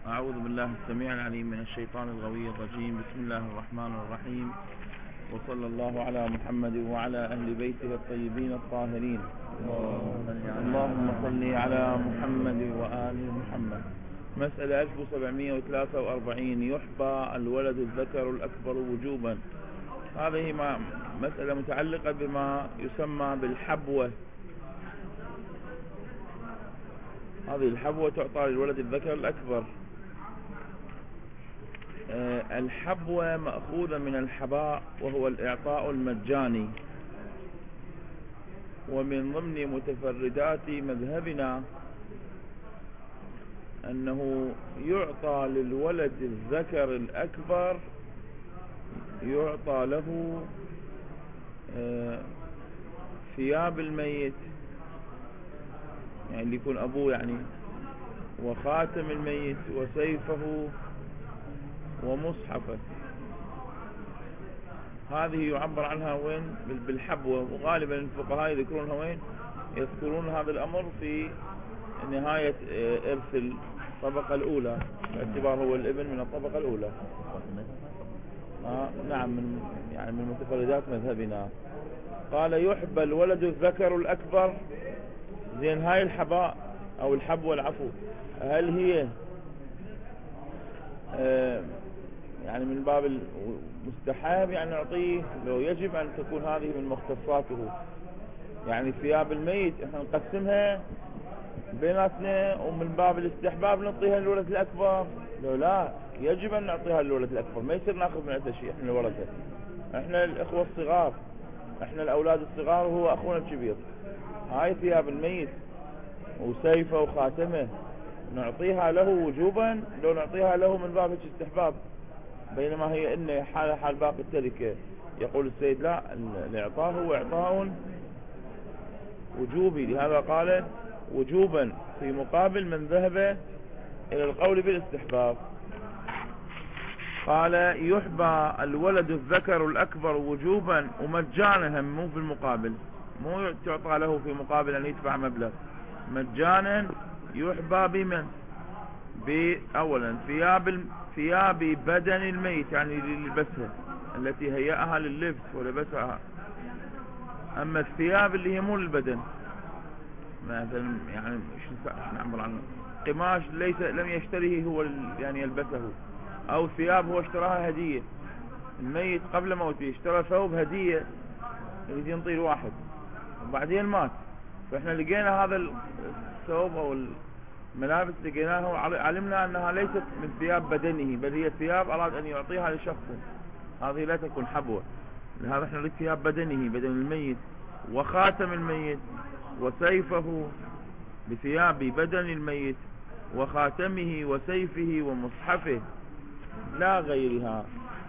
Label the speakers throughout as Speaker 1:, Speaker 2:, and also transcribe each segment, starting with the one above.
Speaker 1: أعوذ بالله السميع العليم من الشيطان الغوي الرجيم. بسم الله الرحمن الرحيم، وصلى الله على محمد وعلى أهل بيته الطيبين الطاهرين. اللهم صل على محمد وآل محمد. مسألة 1743. يحبى الولد الذكر الأكبر وجوبا. هذه مسألة متعلقة بما يسمى بالحبوة. هذه الحبوة تعطى للولد الذكر الأكبر. الحبوة مأخوذة من الحباء، وهو الإعطاء المجاني. ومن ضمن متفردات مذهبنا أنه يعطى للولد الذكر الأكبر، يعطى له ثياب الميت، يعني اللي يكون أبوه يعني، وخاتم الميت، وسيفه، ومصحفه. هذه يعبر عنها وين؟ بالحبوة. وغالبا الفقهاء يذكرونها وين؟ يذكرون هذا الأمر في نهاية إرث الطبقة الأولى، باعتبار هو الابن من الطبقة الأولى. نعم، من متفردات مذهبنا. قال يحبى الولد الذكر الأكبر. زين، هاي الحباء أو الحبوة العفو، هل هي يعني من باب المستحب يعني نعطيه، لو يجب أن تكون هذه من مختصاته؟ يعني ثياب الميت احنا نقسمها بيناتنا، ومن باب الاستحباب نعطيها للولد الأكبر؟ لو لا، يجب أن نعطيها للولد الأكبر، ما يصير ناخذ من عنده شيء. احنا الورثة، احنا الإخوة الصغار، احنا الأولاد الصغار، وهو أخونا الكبير. هاي ثياب الميت وسيفه وخاتمه نعطيها له وجوبا، لو نعطيها له من باب الاستحباب، بينما هي إن حال باقي التركة. يقول السيد لا، الإعطاء هو إعطاء وجوبي، لهذا قال وجوبا في مقابل من ذهب إلى القول بالاستحباب. قال يحبى الولد الذكر الأكبر وجوبا ومجانا، مو في المقابل، مو تعطى له في مقابل أن يدفع مبلغ، مجانا. يحبى بمن؟ أولا ثياب بدن الميت، يعني للبسها، التي هيأها لللبس ولبسها. أما الثياب اللي هي مو للبدن، مثلا يعني شو نعبر عنه، قماش لم يشتريه هو يعني يلبسه، أو ثياب هو اشتراها هدية. الميت قبل موته اشترى ثوب هدية يريد ينطي الواحد، وبعدين مات، فإحنا لقينا هذا الثوب أو الملابس لقيناها، وعلمنا أنها ليست من ثياب بدنه، بل هي ثياب أراد أن يعطيها لشخص. هذه لا تكون حبوة. لهذا احنا نريد ثياب بدنه، بدن الميت، وخاتم الميت، وسيفه، بثياب بدن الميت وخاتمه وسيفه ومصحفه، لا غيرها.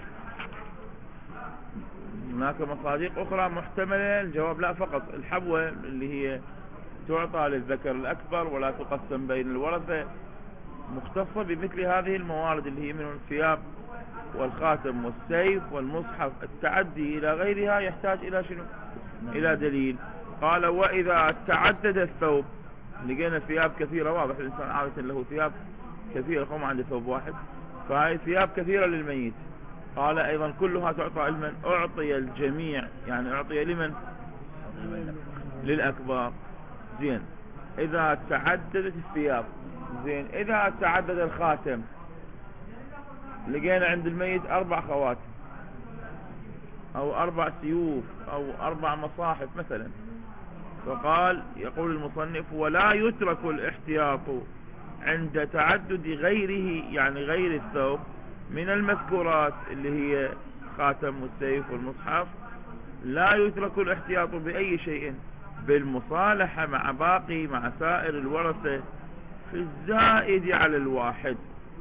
Speaker 1: هناك مصادق أخرى محتملة. الجواب لا، فقط الحبوة اللي هي تعطى للذكر الأكبر ولا تقسم بين الورثة، مختصة بمثل هذه الموارد اللي هي من الثياب والخاتم والسيف والمصحف. التعدي إلى غيرها يحتاج إلى شنو؟ إلى دليل. قال وإذا تعدد الثوب، لقينا ثياب كثيرة، واضح الإنسان عادة له ثياب كثيرة، قوم عنده ثوب واحد، فهي ثياب كثيرة للميت. قال أيضا كلها تعطى لمن؟ أعطي الجميع، يعني أعطي لمن؟ للأكبر. زين، إذا تعددت الثياب. زين، إذا تعدد الخاتم، لقينا عند الميت 4 خواتم، أو 4 سيوف، أو 4 مصاحف مثلا. فقال، يقول المصنف ولا يترك الاحتياط عند تعدد غيره، يعني غير الثوب، من المذكورات اللي هي خاتم والسيف والمصحف، لا يترك الاحتياط بأي شيء بالمصالحة مع سائر الورثة في الزائد على الواحد.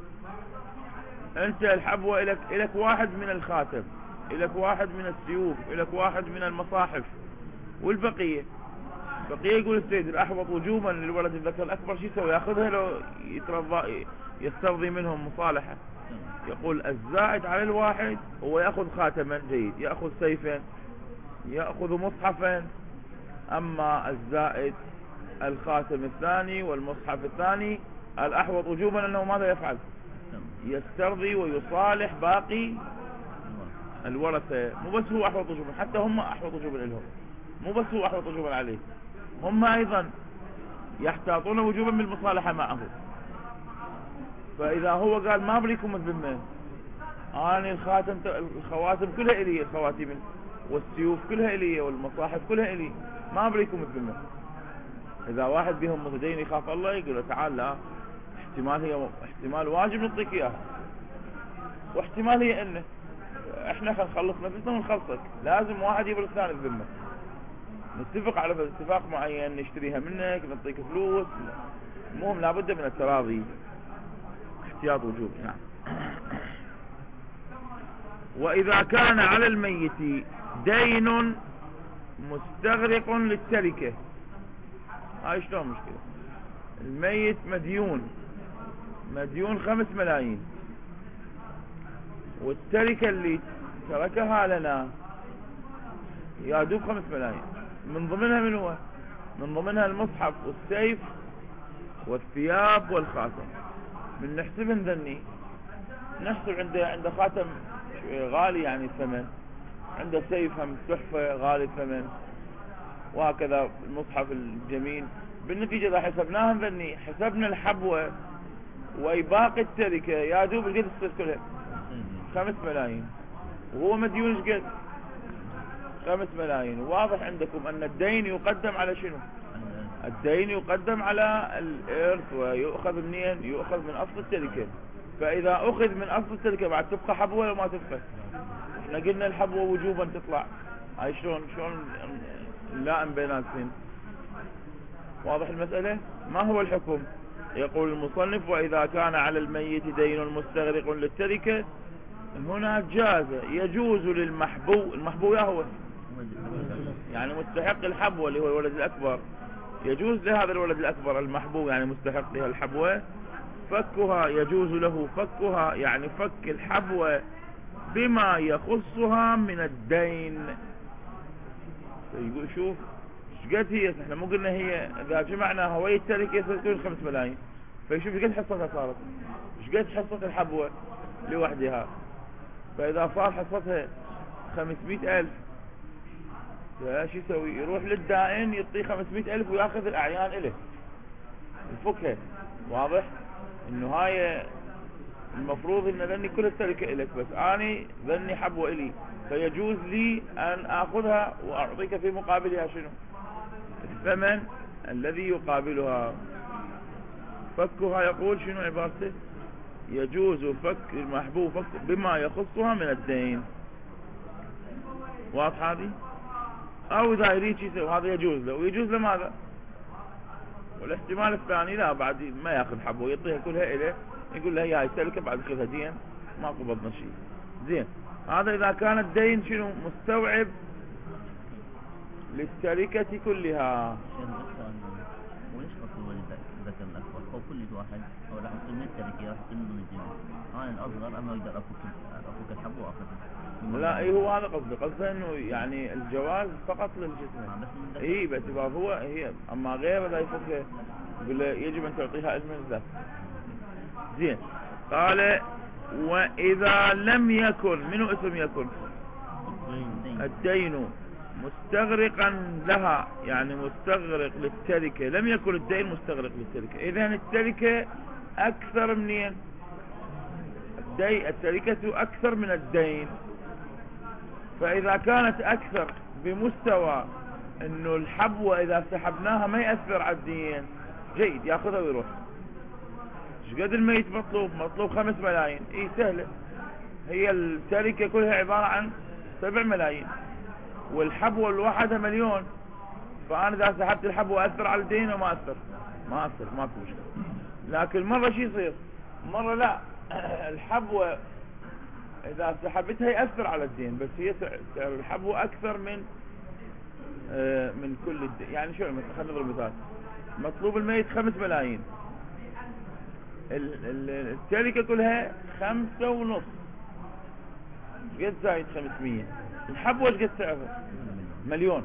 Speaker 1: انت الحبوة إلك واحد من الخاتم، إلك واحد من السيوف، إلك واحد من المصاحف، والبقية يقول السيد الأحوط وجوبا للولد الذكر الأكبر، شو يسوي؟ يأخذها لو يسترضي منهم مصالحة. يقول الزائد على الواحد هو يأخذ خاتما جيد، يأخذ سيفا، يأخذ مصحفا. أما الزائد الخاتم الثاني والمصحف الثاني، الأحوط وجوبا أنه ماذا يفعل؟ يسترضي ويصالح باقي الورثة. مو بس هو أحوط وجوبا، حتى هم أحوط وجوبا لهم، مو بس هو أحوط وجوبا عليه، هم أيضا يحتاطون وجوبا بالمصالحة معه. فإذا هو قال ما بريكم الذمة، أنا الخواتم كلها إلي، الخواتم والسيوف كلها إلي والمصاحف كلها إلي، ما بريكم الذمة. إذا واحد بهم متدين يخاف الله يقول له تعال، لا، احتمال واجب نعطيك إياها، واحتمال هي إنه احنا نخلص نفسنا ونخلصك، لازم واحد يبرز الثاني الذمة، نتفق على اتفاق معين، نشتريها منك، نعطيك فلوس، المهم لابد من التراضي، احتياط وجوب. نعم. وإذا كان على الميت دين مستغرق للتركة، هاي شلون مشكلة؟ الميت مديون 5 ملايين، والتركة اللي تركها لنا يادوب 5 ملايين، من ضمنها من هو؟ من ضمنها المصحف والسيف والثياب والخاتم. من نحسبن ذني، نحسب عنده خاتم غالي يعني الثمن، عنده سيف هم تحفة غالي الثمن، وهكذا المصحف الجميل. بالنتيجة إذا حسبناهم ذني، حسبنا الحبوة وباقي التركة يا دوب القد تصير كلها 5 ملايين، وهو مديون قد 5 ملايين. واضح عندكم أن الدين يقدم على شنو؟ الدين يقدم على الإرث، ويؤخذ منين؟ يؤخذ من أصل التركة. فإذا أخذ من أصل التركة بعد تبقى حبوة ولا ما تبقى؟ احنا قلنا الحبوة وجوبا تطلع، هاي شلون نلائم بيناتهم؟ واضح المسألة؟ ما هو الحكم؟ يقول المصنف: وإذا كان على الميت دين مستغرق للتركة، هنا يجوز للمحبو، المحبو هو يعني مستحق الحبوة اللي هو الولد الأكبر، يجوز لهذا الولد الأكبر المحبو يعني مستحق لها الحبوة، فكها، يجوز له فكها يعني فك الحبوة بما يخصها من الدين. يقول شوف شقد هي، احنا مو قلنا هي اذا جمعنا هوية التركة يصير 5 ملايين، فيشوف شقد حصتها صارت، شقد حصة الحبوة لوحدها. فاذا صار حصتها 500,000، شو يسوي؟ يروح للدائن يعطيه 500,000 وياخذ الاعيان اله الفكها. واضح انه هاي المفروض ان ذني كل التركة الك، بس اني ذني حبوة الي، فيجوز لي ان اخذها واعطيك في مقابلها شنو؟ الثمن الذي يقابلها. فكها يقول شنو عبارته؟ يجوز فك المحبوب فك بما يخصها من الدين. واضح هذه؟ او اذا يريد شيء هذا يجوز له، ويجوز له ماذا؟ والاحتمال الثاني لا، بعد ما ياخذ حبوه يعطيها كلها اليه، يقول له هي التركه بعد خذها دين، ما قبضنا شيء. زين، هذا اذا كان الدين شنو؟ مستوعب للتركه كلها.
Speaker 2: وليش خصوا الذكر الاكبر؟ او كل واحد او راح يصير من التركه، راح يصير من الجنين. انا الاصغر اما اقدر افك الحب واخذه.
Speaker 1: لا اي هو هذا قصده انه يعني الجواز فقط للجسم. اي باعتبار هي اما غيره لا يفك، يجب ان تعطيها علم الذات. زين، قال: واذا لم يكن، منو اسم يكن؟ الدين مستغرقا لها، يعني مستغرق للتركة، لم يكن الدين مستغرق للتركة، اذن التركة اكثر منين؟ التركة اكثر من الدين. فاذا كانت اكثر بمستوى انه الحبوة اذا سحبناها ما يأثر على الدين، جيد، ياخذها ويروح. شقد الميت مطلوب 5 ملايين، اي سهلة، هي التركة كلها عبارة عن 7 ملايين، والحبوة الواحدة 1,000,000، فأنا إذا سحبت الحبوة أثر على الدين وما أثر؟ ما أثر، ماكو مشكلة. لكن مرة شي يصير؟ مرة لا، الحبوة إذا سحبتها يأثر على الدين، بس هي سعر الحبوة أكثر من كل الدين. يعني شو مثلا، خلينا نضرب مثال، مطلوب الميت 5 ملايين، التركة كلها 5.5، قد زايد 500، الحبوة قد سعرها؟ 1,000,000.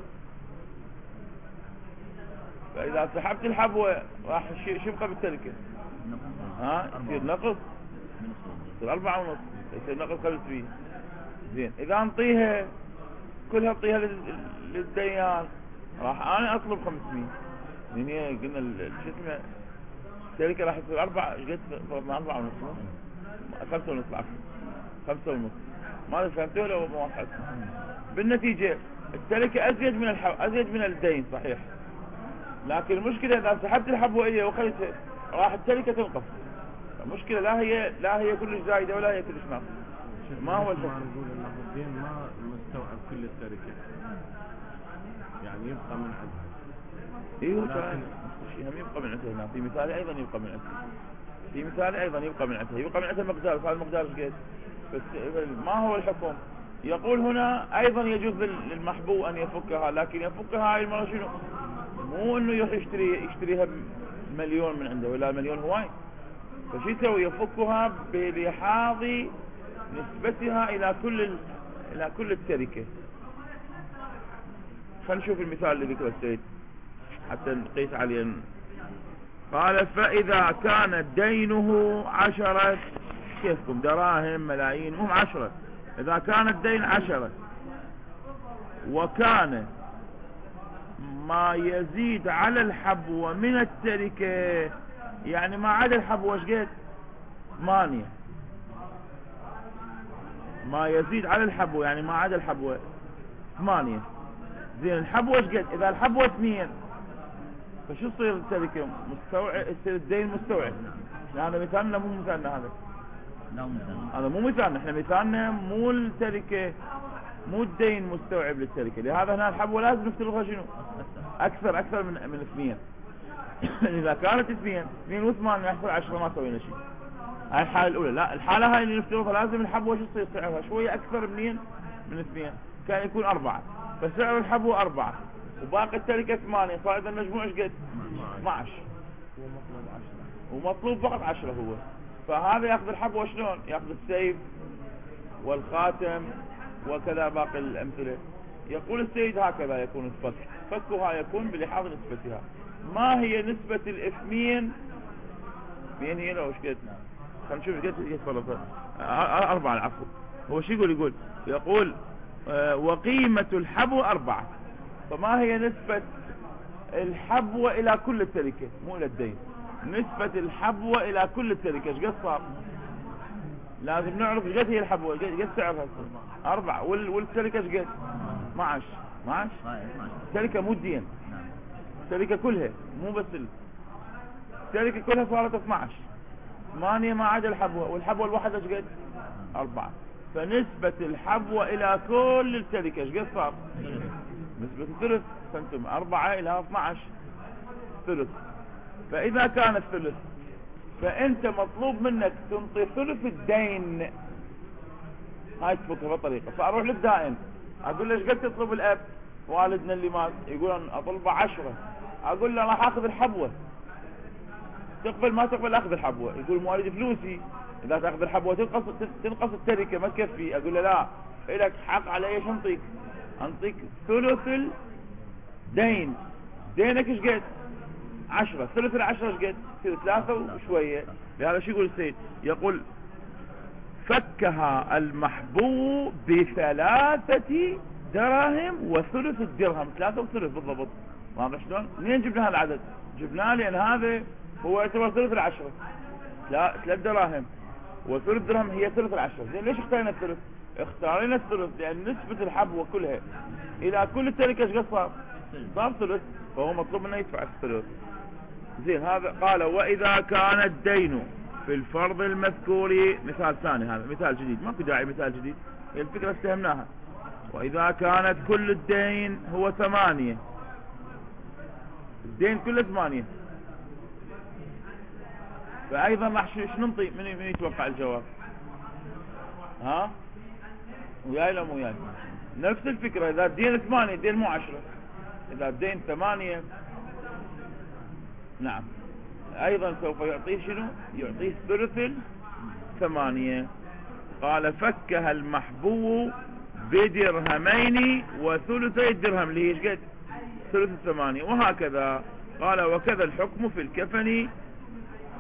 Speaker 1: فإذا سحبت الحبوة راح شو يبقى بالتركة؟ يصير نقص. تصير 4 ونص، يصير نقص 500. زين اذا انطيها كلها اعطيها للديان، راح انا اطلب 500. من هي قلنا شو اسمه الشركه راح تصير 4 ايش قد فرضنا 4 ونص 5 ونص عفوا 5 ونص. ما ادري فهمتوا ولا مو واضح؟ بالنتيجه الشركه ازيد من الدين صحيح، لكن المشكله اذا سحبت الحبوه الي وخليتها راح الشركه تنقص. المشكله لا هي كلش زايده ولا هي كلش ناقصه. ما هو الفرق؟
Speaker 3: نقول انه الدين ما مستوعب كل التركه، يعني يبقى من عندها.
Speaker 1: ايوه هم يبقى من عندها هنا. في مثال ايضا يبقى من عندها، يبقى من عندها مقدار. هذا المقدار ايش قد؟ بس ما هو الحكم؟ يقول هنا ايضا يجوز للمحبو ان يفكها، لكن يفكها هاي المره شنو؟ مو انه يروح يشتريها مليون من عنده، ولا مليون هواي. فشو يسوي؟ يفكها بلحاظ نسبتها الى كل التركه. خلينا نشوف المثال اللي ذكره السيد حتى نقيس عليه. قال فإذا كان دينه 10 كيفكم دراهم ملايين هم 10، إذا كان الدين 10 وكان ما يزيد على الحبوة من التركة، يعني ما عدا الحبوة ايش قد؟ 8. ما يزيد على الحبوة يعني ما عدا الحبوة 8. زين الحبوة ايش قد؟ إذا الحبوة 2 فشو تصير التركة؟ مستوعب، يصير الدين مستوعب. هذا مثالنا مو مثالنا هذا. هذا مو مثالنا، احنا مثالنا مو التركة، مو الدين مستوعب للتركة. لهذا هنا الحبوة لازم نفترضها شنو؟ اكثر من 2. اذا كانت 2 و8 يحصل 10 ما سوينا شيء. هاي الحالة الاولى. لا الحالة هاي اللي نفترضها لازم الحبوة شو تصير سعرها؟ شوية اكثر من 2. كان يكون 4، فسعر الحبوة 4 وباقي التركة 8، صار اذا المجموع ايش قد؟ 12. ومطلوب فقط 10 هو. فهذا ياخذ الحبوة شلون؟ ياخذ السيف والخاتم وكذا باقي الامثلة. يقول السيد هكذا يكون الفك، فكها يكون بلحاظ نسبتها. ما هي نسبة الاثنين؟ مين هي لو ايش قد؟ خلينا نشوف ايش قد يصرفها. 4 العفو. هو شو يقول وقيمة الحبوة 4. فما هي نسبة الحبوة الى كل التركة؟ مو الى الدين، نسبة الحبوة الى كل التركة ايش قد صار؟ لازم نعرف ايش قد هي الحبوة، ايش قد سعرها 4 والتركة ايش قد؟ 12. التركة مو الدين، التركة كلها مو بس التركة كلها صارت 12. 8 ما عدا الحبوة، والحبوة الواحدة ايش قد؟ 4. فنسبة الحبوة الى كل التركة ايش قد صار؟ نسبة الثلث. فانتم 4 الى 12 ثلث. فاذا كان الثلث فانت مطلوب منك تنطي ثلث الدين. هاي تفكها بالطريقة. فاروح للدائن اقول له ايش قد تطلب الاب والدنا اللي مات؟ يقول اطلبه 10. اقول له راح اخذ الحبوة، تقبل ما تقبل اخذ الحبوة؟ يقول مو اريد فلوسي. اذا تاخذ الحبوة تنقص التركة ما تكفي. اقول له لا، الك حق علي. ايش انطيك ثلث الدين. دينك ايش قد؟ 10. ثلث 10 ايش قد؟ 3 وشوية. لهذا شو يقول السيد؟ يقول فكها المحبو ب3 دراهم وثلث الدرهم. 3 وثلث بالضبط. واضح شلون؟ منين جبنا هذا العدد؟ جبناه لان هذا هو يعتبر ثلث 10. 3 دراهم وثلث درهم هي ثلث 10. زين ليش اختارنا الثلث؟ اختارنا الثلث لان نسبة الحبوة كلها الى كل التركة ايش قد صار؟ صار ثلث. فهو مطلوب منه يدفع الثلث. زين هذا قال واذا كان الدين في الفرض المذكور. مثال ثاني، هذا مثال جديد، ماكو داعي مثال جديد، هي الفكرة استهمناها. واذا كانت كل الدين هو 8، الدين كله 8، فايضا راح شو ننطي؟ من يتوقع الجواب؟ ها وياي لا مو وياي؟ نفس الفكرة. اذا الدين 8 الدين مو 10. اذا الدين 8 نعم ايضا سوف يعطيه شنو؟ يعطيه ثلث 8. قال فكها المحبو بدرهمين وثلثي الدرهم اللي هي ايش قد؟ ثلث 8. وهكذا قال وكذا الحكم في الكفن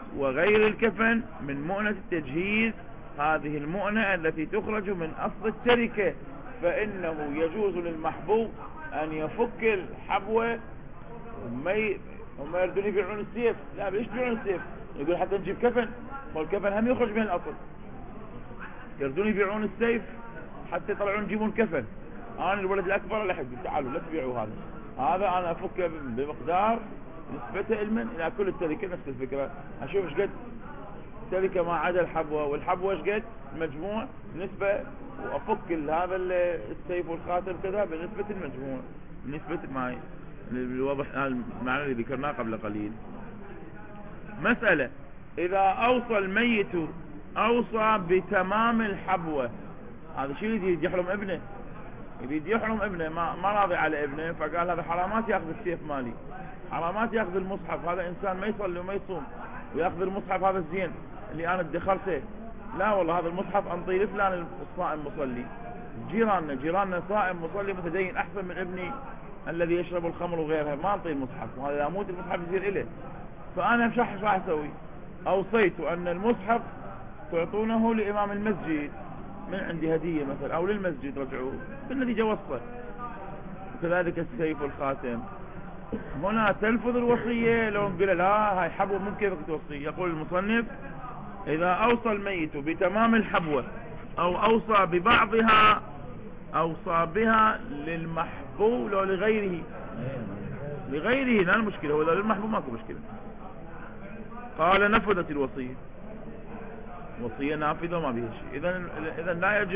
Speaker 1: وغير الكفن من مؤنة التجهيز، هذه المؤنة التي تخرج من أصل التركة، فإنه يجوز للمحبوب أن يفك الحبوة وما يردون يبيعون السيف. لا، ليش يبيعون السيف؟ يقول حتى نجيب كفن، والكفن هم يخرج من الأصل. يردون يبيعون السيف حتى يطلعون يجيبون كفن. أنا الولد الأكبر اللي أحب، تعالوا لا تبيعوا هذا أنا أفكه بمقدار نسبته علما إلى كل التركة. نفس الفكرة، أشوف إيش قد تركة ما عدا الحبوة، والحبوة إيش قد مجموع نسبة، وأفك هذا السيف والخاتم كذا بنسبة المجموع، نسبة ما الوضح المعنى اللي ذكرناه قبل قليل. مسألة: إذا أوصى الميت أوصى بتمام الحبوة، هذا شيء يريد يحرم ابنه، يريد يحرم ابنه، ما راضي على ابنه، فقال هذا حرامات ياخذ السيف مالي، حرامات ياخذ المصحف، هذا إنسان ما يصلي وما يصوم وياخذ المصحف هذا الزين اللي أنا ادخرته، لا والله هذا المصحف أنطيه لفلان الصائم مصلي. جيراننا صائم مصلي متدين أحسن من ابني الذي يشرب الخمر وغيرها، ما أنطيه المصحف، وهذا إذا موت المصحف يصير إله. فأنا مش راح أسوي، أوصيت أن المصحف تعطونه لإمام المسجد من عندي هدية مثلا، أو للمسجد رجعوه، بالنتيجة وصفة. وكذلك السيف والخاتم. هنا تنفذ الوصية لو نقول لا هاي حبوة من كيفك توصي. يقول المصنف: إذا أوصى الميت بتمام الحبوة أو أوصى ببعضها أوصى بها للمحبوب لو لغيره لا المشكلة، هو للمحبوب ماكو مشكلة. قال: نفذت الوصية، وصية نافذة وما بها شيء. إذا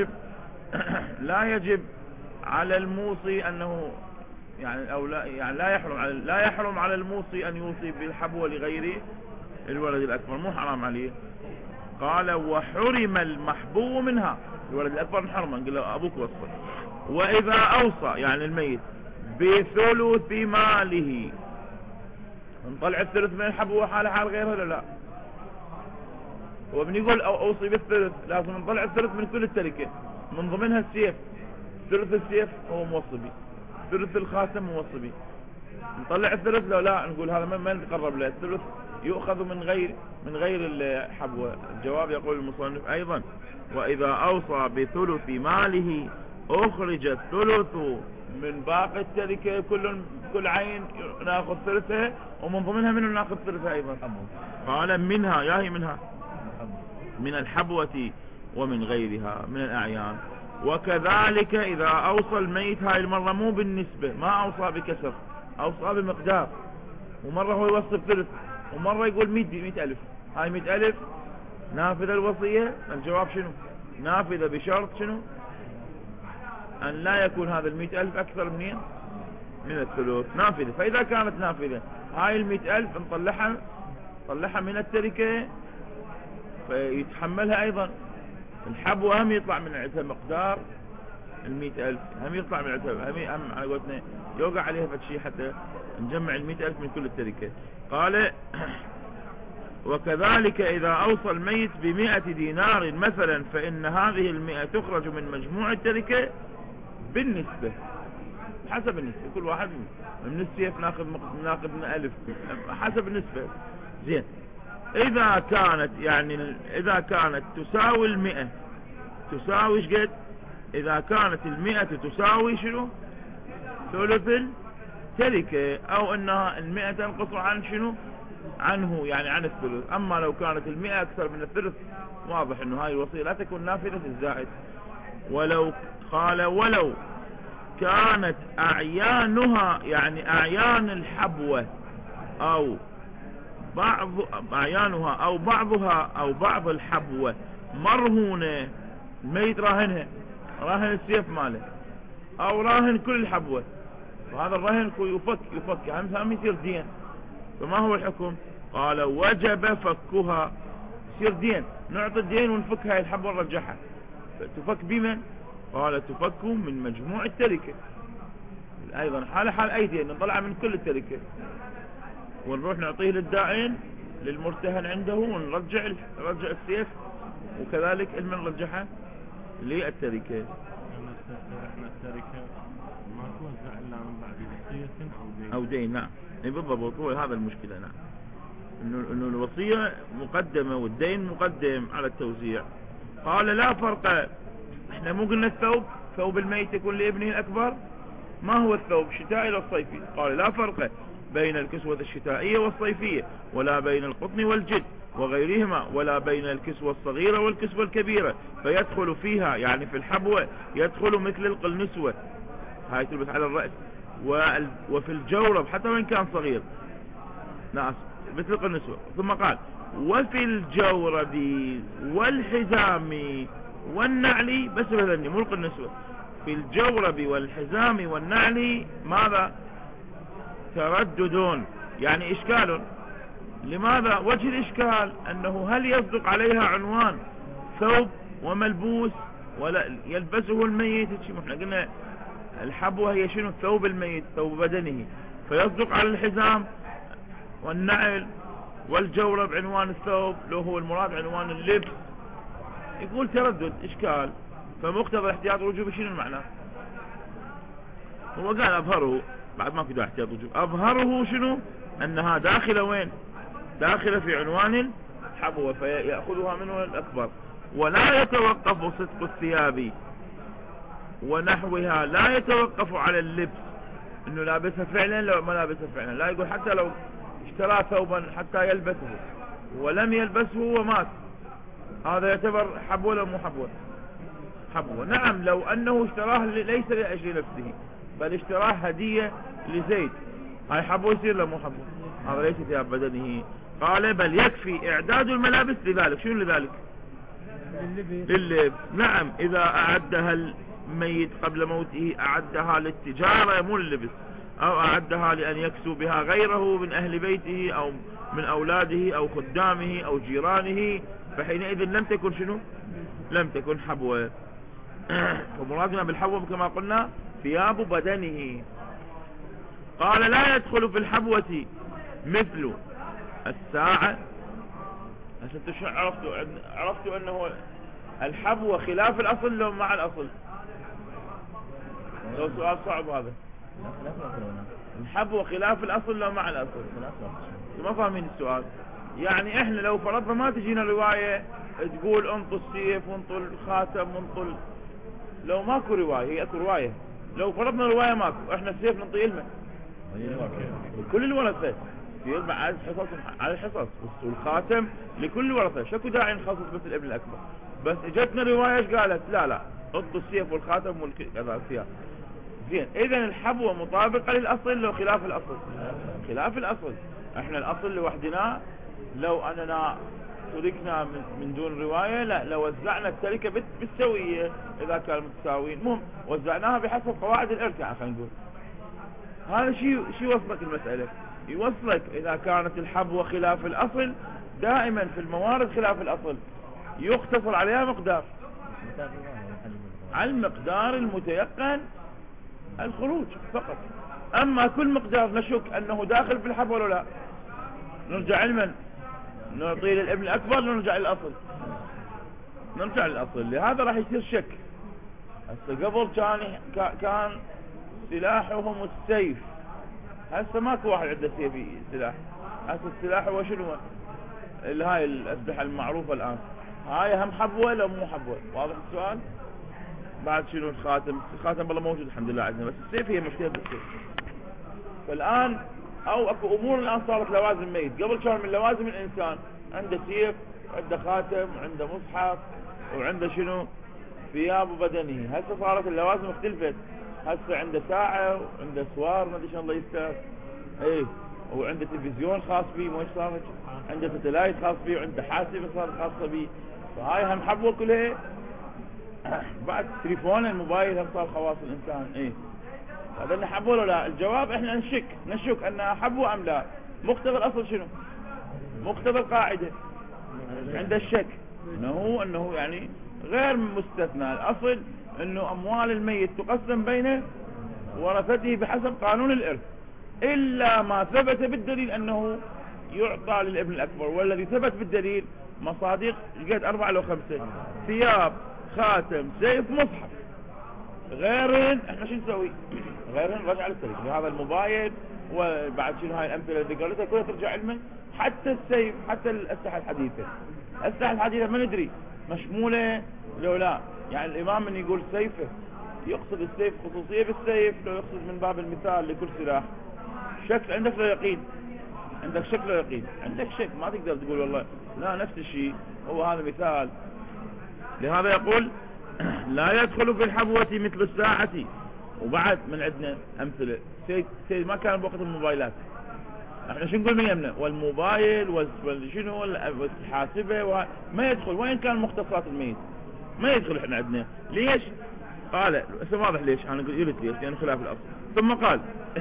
Speaker 1: لا يجب على الموصي أنه لا يحرم على الموصي أن يوصي بالحبوة لغير الولد الأكبر، مو حرام عليه. قال: وحرم المحبوب منها، الولد الأكبر محرم، نقول له أبوك وصفه. وإذا أوصى يعني الميت بثلث ماله، نطلع الثلث من الحبوة حال غيرها ولا لا؟ وبنقول أوصي بالثلث، لازم نطلع الثلث من كل التركة، من ضمنها السيف. ثلث السيف هو موصبي، ثلث الخاتم موصبي، نطلع الثلث لو لا نقول هذا ما نتقرب له، الثلث يؤخذ من غير الحبوة. الجواب يقول المصنف أيضا: وإذا أوصى بثلث ماله أخرج الثلث من باقي التركة، كل عين ناخذ ثلثها، ومن ضمنها منه ناخذ ثلثها أيضا. قال: منها ياهي منها من الحبوة ومن غيرها من الأعيان. وكذلك إذا أوصى الميت، هاي المرة مو بالنسبة، ما أوصى بكسر، أوصى بمقدار، ومرة هو يوصف ثلث، ومرة يقول 100 ألف. هاي 100 ألف نافذة الوصية. الجواب شنو؟ نافذة بشرط شنو؟ أن لا يكون هذا 100 ألف أكثر من الثلث، نافذة. فإذا كانت نافذة هاي 100 ألف نطلعها من التركة، فيتحملها أيضا الحبوة، هم يطلع من عندها مقدار 100 ألف، هم يطلع من عندها، هم على قولتنا يوقع عليها فشي حتى نجمع 100 ألف من كل التركة. قال: وكذلك إذا أوصى الميت ب100 دينار مثلا، فإن هذه 100 تخرج من مجموع التركة بالنسبة، حسب النسبة، كل واحد من السيف ناخذ من ألف حسب النسبة. زين، إذا كانت تساوي 100، تساوي ايش قد؟ إذا كانت 100 تساوي شنو؟ ثلث التركة، أو أنها 100 تنقص عن شنو؟ عنه، يعني عن الثلث. أما لو كانت 100 أكثر من الثلث، واضح أنه هاي الوصية لا تكون نافذة الزائد. ولو كانت أعيانها، يعني أعيان الحبوة أو أعيانها أو بعضها أو بعض الحبوة مرهونة، الميت راهن السيف ماله، أو راهن كل الحبوة، وهذا الرهن يفك هم يصير دين. فما هو الحكم؟ قال: وجب فكها، يصير دين، نعطي الدين ونفك هاي الحبوة ونرجعها. تفك بمن؟ قال: تفك من مجموع التركة. أيضا حال أي دين نطلع من كل التركة، ونروح نعطيه للدائن للمرتهن عنده، ونرجع السيف، وكذلك نرجعها للتركة.
Speaker 3: احنا التركة ما توزع الا من بعد وصية او دين.
Speaker 1: نعم بالضبط، هو هذا المشكلة. نعم. انه الوصية مقدمة والدين مقدم على التوزيع. قال لا فرق. احنا مو قلنا الثوب، ثوب الميت يكون لابنه الاكبر. ما هو الثوب، الشتائي ولا الصيفي؟ قال لا فرق بين الكسوة الشتائية والصيفية، ولا بين القطن والجد وغيرهما، ولا بين الكسوة الصغيرة والكسوة الكبيرة، فيدخل فيها يعني في الحبوة يدخل مثل القلنسوة، هاي تلبس على الرأس، وفي الجورب حتى وإن كان صغير، نعم مثل القلنسوة. ثم قال وفي الجورب والحزام والنعل، بس بهذني مو القلنسوة، في الجورب والحزام والنعل ماذا؟ تردد، يعني إشكال. لماذا؟ وجه الإشكال أنه هل يصدق عليها عنوان ثوب وملبوس ولا يلبسه الميت؟ احنا قلنا الحبوة هي شنو؟ ثوب الميت، ثوب بدنه، فيصدق على الحزام والنعل والجورب عنوان الثوب لو هو المراد عنوان اللبس. يقول تردد إشكال، فمقتضى احتياط الوجوب شنو المعنى؟ هو قال أظهره بعد ما كده احتياط وجوب، أظهره شنو؟ أنها داخلة وين؟ داخلة في عنوان الحبوة، فيأخذها منه الأكبر. ولا يتوقف صدق الثياب ونحوها، لا يتوقف على اللبس انه لابسها فعلا لو ما لابسها فعلا، لا يقول حتى لو اشترى ثوبا حتى يلبسه ولم يلبسه ومات، هذا يعتبر حبوة ولا مو حبوة؟ حبوة. نعم لو انه اشتراه ليس لاجل نفسه بل اشتراه هدية لزيد، هاي حبوة يصير لا مو حبوة؟ هذا ليس ثياب بدنه. قال بل يكفي اعداد الملابس لذلك. شنو لذلك؟ لللبس. نعم اذا اعدها الميت قبل موته اعدها للتجارة مو لللبس، او اعدها لان يكسو بها غيره من اهل بيته او من اولاده او خدامه او جيرانه، فحينئذ لم تكن شنو؟ لم تكن حبوة. ومرادنا بالحبوة كما قلنا ثياب بدنه. قال لا يدخل في الحبوة مثل الساعة. هسه عرفتوا انه الحبوة خلاف الاصل لو مع الاصل؟ لو سؤال صعب هذا. الحبوة خلاف الاصل لو مع الاصل؟ ما فاهمين السؤال. يعني احنا لو فرضنا ما تجينا رواية تقول انطوا السيف وانطوا الخاتم وانطوا، لو ماكو رواية، هي اكو رواية، لو فرضنا رواية ماكو، احنا السيف ننطيه لمن؟ كل الورثة، يربع على الحصص، والخاتم لكل الورثة، شكو داعي نخصص بس الابن الاكبر؟ بس اجتنا رواية ايش قالت؟ لا انطوا السيف والخاتم والكذا الثياب. زين، اذا الحبوة مطابقة للاصل لو خلاف الاصل؟ خلاف الاصل. احنا الاصل لوحدنا لو اننا تركنا من دون رواية، لا لو وزعنا التركة بالسوية اذا كانوا متساويين، المهم وزعناها بحسب قواعد الارث. يعني خلينا نقول هذا شيء يوصلك المسألة، يوصلك اذا كانت الحبوة خلاف الاصل دائما في الموارد خلاف الاصل يختصر عليها مقدار، على المقدار المتيقن الخروج فقط. اما كل مقدار نشك انه داخل في الحبوة ولا لا، نرجع علما نعطيه للابن الاكبر، نرجع للاصل، نرجع للاصل. لهذا راح يصير شك. هسه قبل كان سلاحهم السيف، هسه ماكو واحد عنده سيف سلاح. هسه السلاح هو شنو؟ هاي الاسلحة المعروفة الان، هاي هم حبوة ولا مو حبوة؟ واضح السؤال؟ بعد شنو الخاتم والله موجود الحمد لله عندنا، بس السيف هي مشكلة بالسيف. فالان او اكو امور الان صارت لوازم ميت، قبل كان من لوازم الانسان عنده سيف وعنده خاتم وعنده مصحف وعنده شنو؟ ثياب بدنه. هسه صارت اللوازم اختلفت، هسه عنده ساعة وعنده سوار ما ادري شلون الله يستر، ايه، وعنده تلفزيون خاص بيه، مو صارت عنده ستلايت خاص بيه، وعنده حاسبة صارت خاصة بيه، فهاي هم حبوة كلها. بعد تليفون الموبايل هم صار خواص الانسان. ايه، هذا حبوة ولا لا؟ الجواب احنا نشك انها حبوة ام لا. مقتضى الاصل شنو؟ مقتضى القاعدة عند الشك انه يعني غير مستثنى. الاصل انه اموال الميت تقسم بين ورثته بحسب قانون الارث، الا ما ثبت بالدليل انه يعطى للابن الاكبر، والذي ثبت بالدليل مصادق قد 4 أو 5: ثياب، خاتم، سيف، مصحف. غيرهن احنا شو نسوي؟ غيرهن رجع للتركة. هذا الموبايل وبعد شنو هاي الامثله اللي قالتها كلها ترجع علما حتى السيف، حتى الأسلحة الحديثة. الأسلحة الحديثة ما ندري مشمولة لو لا. يعني الإمام من يقول سيفه يقصد السيف خصوصية بالسيف، لو يقصد من باب المثال لكل سلاح. شكل عندك لا يقين، عندك شك لا يقين، عندك شك ما تقدر تقول والله لا نفس الشيء، هو هذا مثال. لهذا يقول لا يدخل في الحبوة مثل الساعة. وبعد من عندنا أمثلة. سيد ما كان بوقت الموبايلات، احنا شو نقول من يمنا والموبايل والشنو والحاسبة ما يدخل، وين كان مختصرات الميت ما يدخل. احنا عندنا ليش؟ قال واضح ليش، انا قلت ليش، لأن خلاف الأصل. ثم قال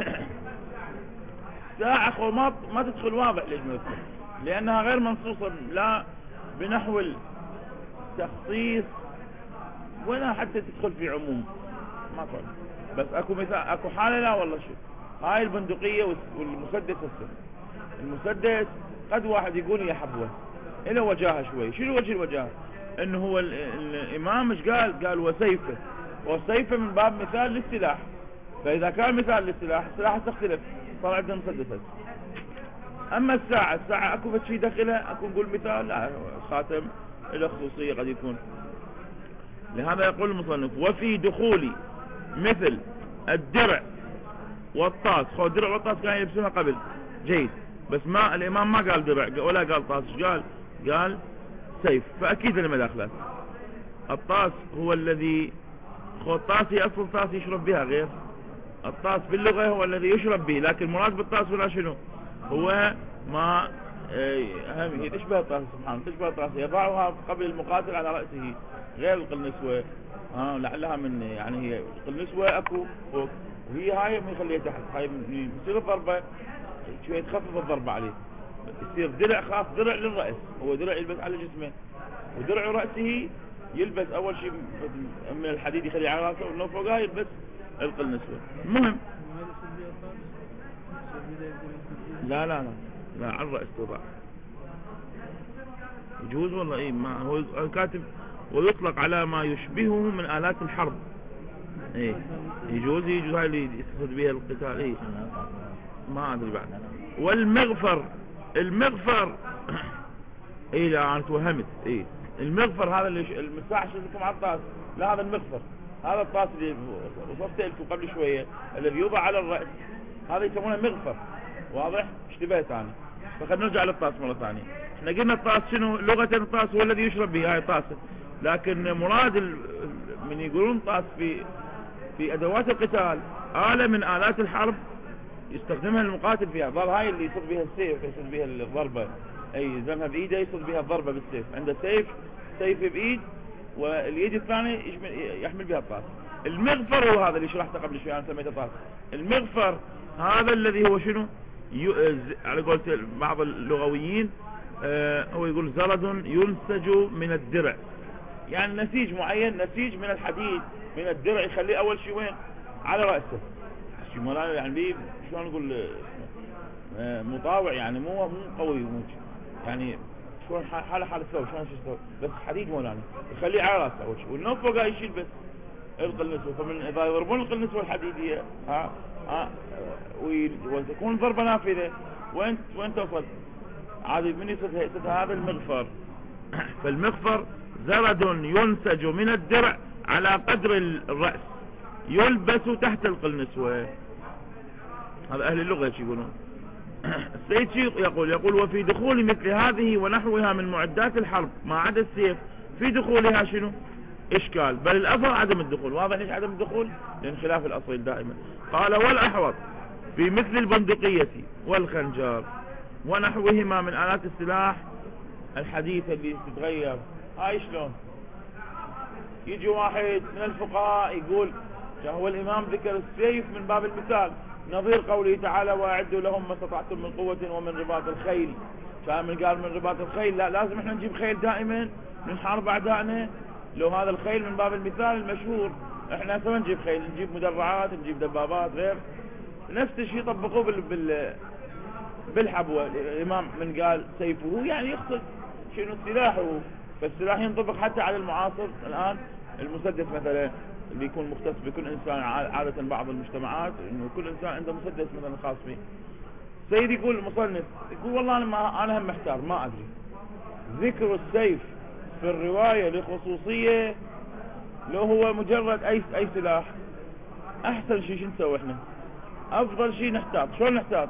Speaker 1: ساعة ما تدخل، واضح ليش ما تدخل، لأنها غير منصوصة لا بنحو التخصيص ولا حتى تدخل في عموم، ما تدخل. بس اكو مثال، اكو حالة لا والله شو هاي البندقية والمسدس السن. المسدس قد واحد يقول يا حبوة إلى وجاهة شوي. شنو وجه الوجاهة؟ انه هو الامام مش قال وسيفه، والسيفه من باب مثال للسلاح. فاذا كان مثال للسلاح السلاح تختلف، طلع عندنا مسدسات. اما الساعة اكو شيء داخلها، اكو نقول مثال لا، خاتم له خصوصية قد يكون. لهذا يقول المصنف وفي دخول مثل الدرع والطاس. خو الدرع والطاس كان يلبسونها قبل جيد، بس ما الامام ما قال درع ولا قال طاس، قال سيف، فاكيد لما داخلات. الطاس هو الذي الطاس هي اصل طاس يشرب بها، غير الطاس باللغة هو الذي يشرب به، لكن المراد بالطاس ولا شنو هو ما هي تشبه الطاس، سبحان تشبه الطاس، يضعها قبل المقاتل على رأسه، غير القلنسوة. لعلها من يعني هي القلنسوة اكو فوق، وهي هاي ما يخليها تحت، هاي من يصير الضربة شوية تخفف الضربة عليه، يصير درع خاص، درع للرأس، هو درع يلبس على جسمه، ودرع رأسه يلبس اول شيء من الحديد يخليه على رأسه، ومن فوقها يلبس القلنسوة. المهم لا لا لا لا على الرأس توضع، يجوز والله ايه، ما هو كاتب ويطلق على ما يشبهه من آلات الحرب. ايه يجوز هاي اللي يستفاد بها القتال. ايه ما ادري بعد. والمغفر، المغفر ايه لا انا توهمت. ايه المغفر هذا اللي المساح شفتكم على الطاس، لا هذا المغفر، هذا الطاس اللي وصفته لكم قبل شوية الذي يوضع على الرأس، هذا يسمونه مغفر. واضح؟ اشتبهت انا، فخلنا نرجع للطاس مرة ثانية. احنا قلنا الطاس شنو لغة الطاس هو الذي يشرب به، هاي طاسة، لكن مراد من يقولون طاس في ادوات القتال آلة من آلات الحرب يستخدمها المقاتل فيها. ظل هاي اللي يصد بها السيف، يصد بها الضربة، اي يلزمها بايده يصد بها الضربة بالسيف. عنده سيف بايد، واليد الثانية يحمل بها الطاس. المغفر هو هذا اللي شرحته قبل شوي، انا سميته طاس. المغفر هذا الذي هو شنو على قولة بعض اللغويين هو يقول زرد ينسج من الدرع، يعني نسيج معين، نسيج من الحديد من الدرع، يخليه اول شيء وين على رأسه. شيء مولانا يعني شلون نقول مطاوع، يعني مو قوي، يعني شلون حاله الثوب، شلون يسوي، بس حديد مولانا يخليه على رأسه اول شيء، والنوم فوقه يشيل بس القلنسوة. فمن اذا يضربون القلنسوة الحديدية وتكون ضربة نافذة، وين توصل عادي من يصد هذا المغفر. فالمغفر زرد ينسج من الدرع على قدر الرأس، يلبس تحت القلنسوة. هذا اهل اللغة يقولون. السيد شيخ يقول وفي دخول مثل هذه ونحوها من معدات الحرب ما عدا السيف، في دخولها شنو اشكال، بل الاصل عدم الدخول. واضح ليش عدم الدخول؟ لان خلاف الاصيل دائما. قال والاحوط في مثل البندقية والخنجر ونحوهما من آلات السلاح الحديثة اللي تتغير. هاي شلون يجي واحد من الفقهاء يقول هو الامام ذكر السيف من باب المثال، نظير قوله تعالى واعدوا لهم ما استطعتم من قوة ومن رباط الخيل. فمن قال من رباط الخيل، لا لازم احنا نجيب خيل دائما نحارب اعدائنا؟ لو هذا الخيل من باب المثال المشهور، احنا هسه نجيب خيل، نجيب مدرعات، نجيب دبابات غير. نفس الشيء طبقوه بالحبوة. الامام من قال سيفه يعني يقصد شنو سلاحه، فالسلاح ينطبق حتى على المعاصر الان. المسدس مثلا اللي يكون مختص بكل انسان، عادة بعض المجتمعات انه كل انسان عنده مسدس مثلا خاص فيه، السيد يقول المصنف يقول والله أنا هم محتار ما أدري ذكر السيف في الرواية لخصوصية لو هو مجرد أي سلاح أحسن شيء شو نسوي إحنا؟ أفضل شيء نحتاط. شلون نحتاط؟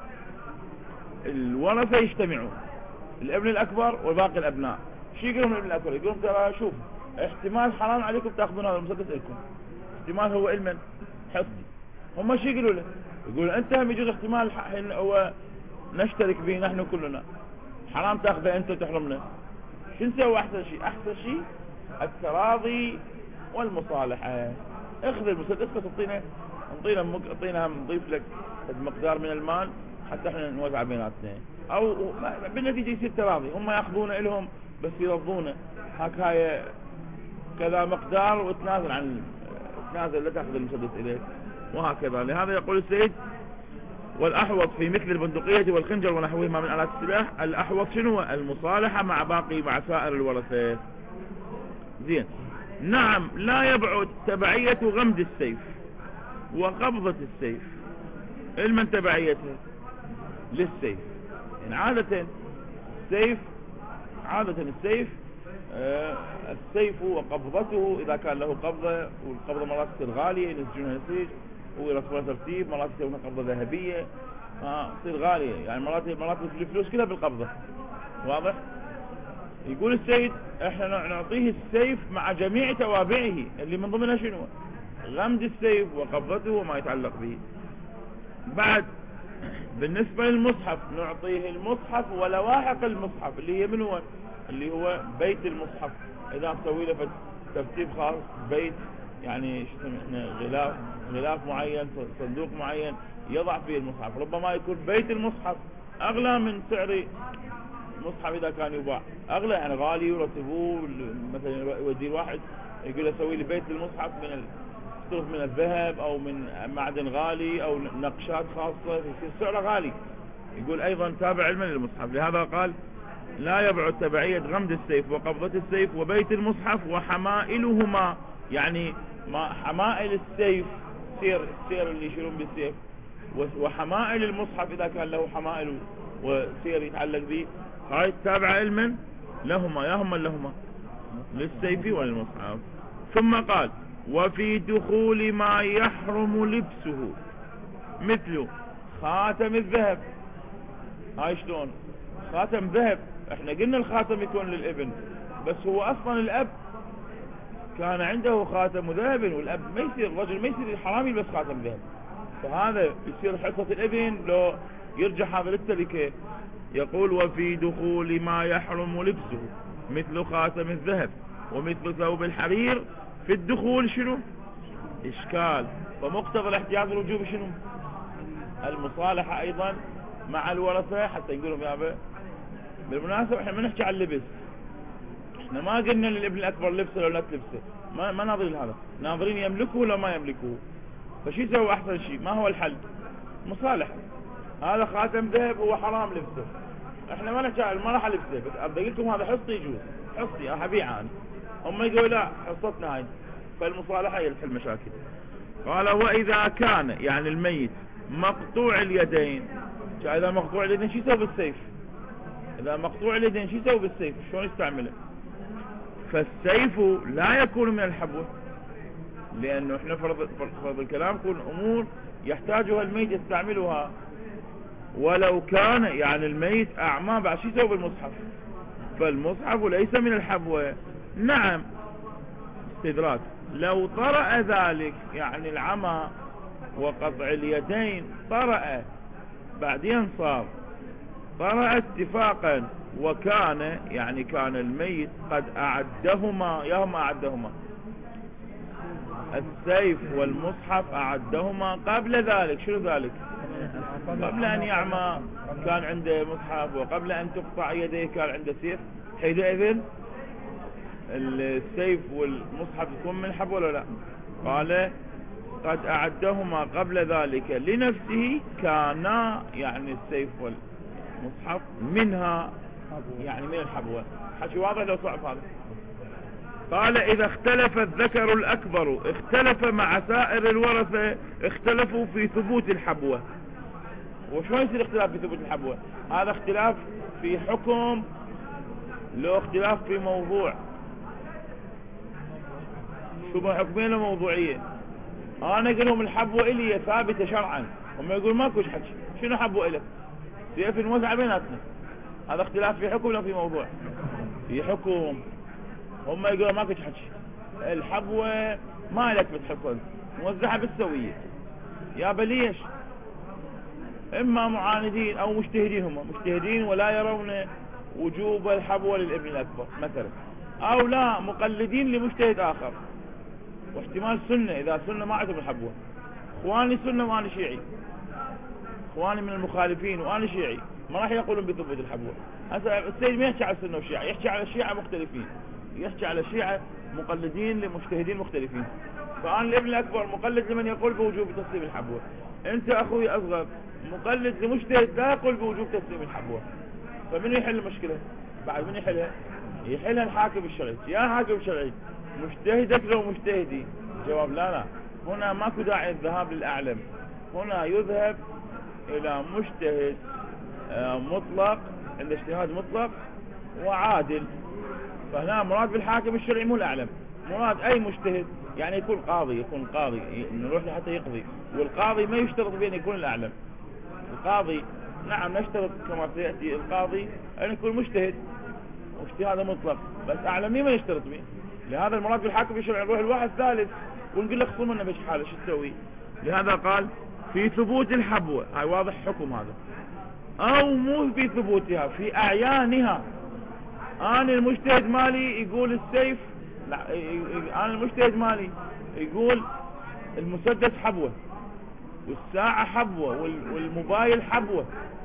Speaker 1: الورثة يجتمعون الابن الأكبر وباقي الأبناء. شو يقولون الابن الأكبر؟ يقولون ترى شوف احتمال حرام عليكم تأخذون هذا المسدس لكم، احتمال هو المن حفظي. هم شو يقولوا له؟ يقولون أنت هم يجوز احتمال هو نشترك به نحن كلنا، حرام تأخذه أنت وتحرمنا. شو نسوي أحسن شيء؟ أحسن شيء التراضي والمصالحة. اخذ المسدس بس اعطينا نضيف لك مقدار من المال حتى احنا نوزع بيناتنا، او بالنتيجة يصير تراضي، هم ياخذونه لهم بس يرضونه هاك هاي كذا مقدار وتنازل لا تاخذ المسدس اليك وهكذا. لهذا يقول السيد والأحوط في مثل البندقية والخنجر ونحوهما من آلات السلاح الأحوط شنو؟ المصالحة مع سائر الورثة. زين. نعم لا يبعد تبعية غمد السيف وقبضة السيف. المن تبعيتها للسيف يعني عادة السيف وقبضته إذا كان له قبضة، والقبضة مرات تصير غالية ينسجونها نسيج ويرسمونها ترتيب، مرات يسوونها قبضة ذهبية تصير غالية، يعني مرات الفلوس كلها بالقبضة. واضح؟ يقول السيد احنا نعطيه السيف مع جميع توابعه اللي من ضمنها شنو؟ غمد السيف وقبضته وما يتعلق به. بعد بالنسبة للمصحف نعطيه المصحف ولواحق المصحف اللي هي من هو؟ اللي هو بيت المصحف. اذا نسوي له ترتيب خاص بيت، يعني شو اسمه غلاف معين، صندوق معين يضع فيه المصحف. ربما يكون بيت المصحف اغلى من سعر مصحف إذا كان يباع أغلى، يعني غالي يرتبوه. مثلا يودي واحد يقول له سوي لي بيت للمصحف من الذهب أو من معدن غالي أو نقشات خاصة، يصير سعره غالي. يقول أيضا تابع علما للمصحف. لهذا قال لا يبعد تبعية غمد السيف وقبضة السيف وبيت المصحف وحمائلهما، يعني حمائل السيف السير اللي يشيلون بالسيف، وحمائل المصحف إذا كان له حمائل وسير يتعلق به. هاي تابع علما لهما للسيف والمصحف. ثم قال وفي دخول ما يحرم لبسه مثل خاتم الذهب. هاي شلون؟ خاتم ذهب احنا قلنا الخاتم يكون للابن، بس هو اصلا الاب كان عنده خاتم ذهب، والاب الرجل ما يصير الحرام يلبس خاتم ذهب، فهذا يصير حصة الابن لو يرجع هذا للتركة. يقول وفي دخول ما يحرم لبسه مثل خاتم الذهب ومثل ثوب الحرير. في الدخول شنو؟ إشكال. فمقتضى الاحتياط الوجوب شنو؟ المصالحة أيضا مع الورثة حتى يقولون يا أبا بالمناسبة احنا ما نحكي عن اللبس، احنا ما قلنا للابن الأكبر لبسه ولا لا تلبسه، ما ناظرين هذا، ناظرين يملكه ولا ما يملكه. فشي يسوي أحسن شيء؟ ما هو الحل؟ مصالحة. هذا خاتم ذهب هو حرام لبسه، احنا ما راح لبسه، بس ابي لكم هذا حصتي يجوز، حصتي راح ابيعه انا. هم يقولوا لا حصتنا هاي. فالمصالحة هي الحل مشاكل. قال واذا كان يعني الميت مقطوع اليدين. اذا مقطوع اليدين شو يسوي بالسيف؟ اذا مقطوع اليدين شو يسوي بالسيف؟ شلون يستعمله؟ فالسيف لا يكون من الحبوة، لانه احنا فرض الكلام كل امور يحتاجها الميت يستعملها. ولو كان يعني الميت اعمى بعد شو يسوي بالمصحف؟ فالمصحف ليس من الحبوة. نعم استدراك. لو طرأ ذلك يعني العمى وقطع اليدين طرأ بعدين صار طرأ اتفاقا، وكان يعني كان الميت قد أعدهما السيف والمصحف أعدهما قبل ذلك. شنو ذلك؟ قبل أن يعمى كان عنده مصحف، وقبل أن تقطع يديه كان عنده سيف. حينئذ السيف والمصحف يكون من حب ولا لا؟ قال قد أعدهما قبل ذلك لنفسه، كانا يعني السيف والمصحف منها يعني من الحبوة. حكي واضح لو صعب هذا؟ قال إذا اختلف الذكر الأكبر اختلف مع سائر الورثة، اختلفوا في ثبوت الحبوة. وشلون يصير اختلاف في ثبوت الحبوة؟ هذا اختلاف في حكم، لو اختلاف في موضوع. شبه حكمية لو موضوعية. انا اقول لهم الحبوة الي ثابتة شرعا، هم يقول ماكوش حكي. شنو حبوة الك؟ سيف الموزع بيناتنا. هذا اختلاف في حكم لو في موضوع؟ في حكم. هم يقولوا ماكوش حكي، الحبوة ما لك بتحكم، موزعها بالسوية. يابا ليش؟ اما معاندين او مجتهدين، هم مجتهدين ولا يرون وجوب الحبوة للابن الاكبر مثلا، او لا مقلدين لمجتهد اخر، واحتمال سنة. اذا سنة ما عندهم الحبوة، اخواني سنة وانا شيعي، اخواني من المخالفين وانا شيعي، ما راح يقولون بثبوت الحبوة. هسه السيد ما يحكي على السنة والشيعة، يحكي على الشيعة مختلفين، يحكي على الشيعة مقلدين لمجتهدين مختلفين. فأنا الابن الأكبر مقلد لمن يقول بوجوب تسليم الحبوة، أنت أخوي أصغر مقلد لمجتهد لا يقول بوجوب تسليم الحبوة. فمن يحل المشكلة؟ بعد من يحلها؟ يحلها الحاكم الشرعي. يا حاكم الشرعي، مجتهدك لو مجتهدي؟ جواب لا، هنا ماكو داعي الذهاب للأعلم، هنا يذهب إلى مجتهد مطلق، الاجتهاد مطلق وعادل. فهنا مراد بالحاكم الشرعي مو الأعلم، مراد أي مجتهد، يعني يكون قاضي، يكون قاضي نروح حتى يقضي، والقاضي ما يشترط بأن يكون الأعلم. القاضي نعم نشترط كما سيأتي القاضي أن يكون مجتهد واجتهاد مطلق، بس أعلمي ما يشترط به. لهذا المراد بالحاكم الشرعي نروح الواحد ثالث ونقول له خصومنا بش حاله شو تسوي. لهذا قال في ثبوت الحبوة، هاي واضح حكم هذا، أو مو في ثبوتها، في أعيانها. أنا المجتهد مالي يقول السيف، لا أنا المجتهد مالي يقول المسدس حبوة، والساعة حبوة، والموبايل حبوة،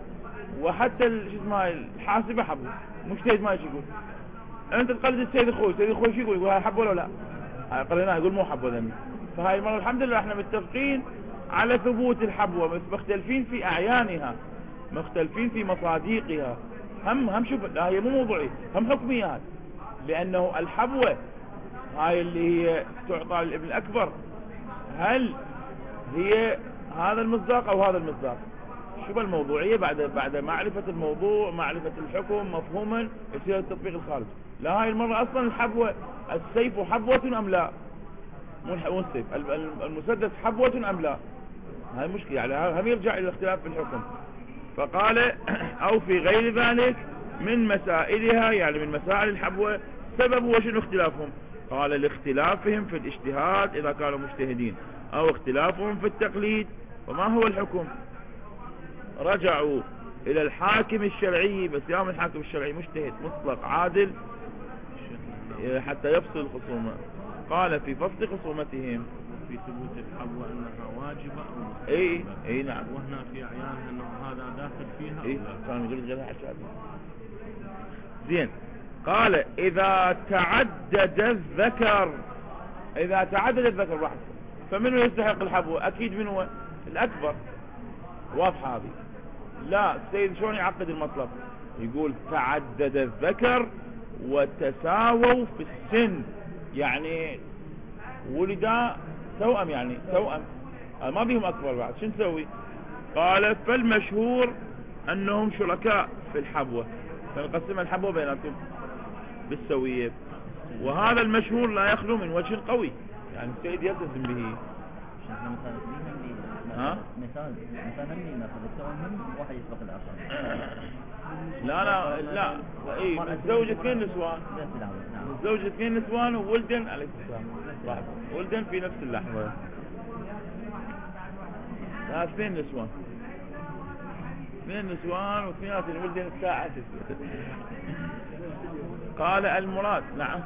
Speaker 1: وحتى شو اسمه الحاسبة حبوة. مجتهد مالي شو يقول؟ أنت تقلد السيد أخوي، السيد أخوي شو يقول؟ يقول هاي حبوة ولا لا؟ قلنا يقول مو حبوة ذنبي. فهاي المرة الحمد لله احنا متفقين على ثبوت الحبوة، بس مختلفين في أعيانها، مختلفين في مصاديقها. هم شوف، لا هي مو موضوعي، هم حكميات. لأنه الحبوة هاي اللي هي تعطى للابن الأكبر، هل هي هذا المصداق أو هذا المصداق؟ شوف الموضوعية بعد معرفة الموضوع، معرفة الحكم مفهوما، يصير التطبيق الخارج. لا هاي المرة أصلا الحبوة، السيف حبوة أم لا؟ مو السيف، المسدس حبوة أم لا؟ هاي مشكلة، يعني هم يرجع إلى الاختلاف في الحكم. فقال أو في غير ذلك من مسائلها، يعني من مسائل الحبوة، سبب وشنو اختلافهم؟ قال لاختلافهم في الاجتهاد إذا كانوا مجتهدين، أو اختلافهم في التقليد. وما هو الحكم؟ رجعوا إلى الحاكم الشرعي، بس يوم الحاكم الشرعي مجتهد مطلق عادل حتى يفصل الخصومة. قال في فصل خصومتهم
Speaker 3: في ثبوت الحبوة أنها واجبة أو مستحبة.
Speaker 1: اي نعم.
Speaker 3: وهنا في أعيانها أنه هذا داخل فيها.
Speaker 1: كان يقول غيرها حشابي. زين. قال إذا تعدد الذكر، إذا تعدد الذكر واحد، فمنه يستحق الحبوة؟ أكيد منه الأكبر، واضحة هذه. لا السيد شلون يعقد المطلب؟ يقول تعدد الذكر وتساووا في السن، يعني ولدا توأم، يعني توأم ما بيهم أكبر بعد، شو نسوي؟ قال فالمشهور أنهم شركاء في الحبوة، فنقسم الحبوة بيناتهم بالسوية. وهذا المشهور لا يخلو من وجه قوي، يعني السيد يلتزم به.
Speaker 2: مثال هم ناخذ التوأم واحد يسبق الآخر.
Speaker 1: لا اي متزوج 2 نسوان، متزوج 2 نسوان وولدن عليه السلام، ولدن في نفس اللحظة. لا 2 نسوان، 2 نسوان واثنينات ولدن الساعة 6. قال المراد نعم،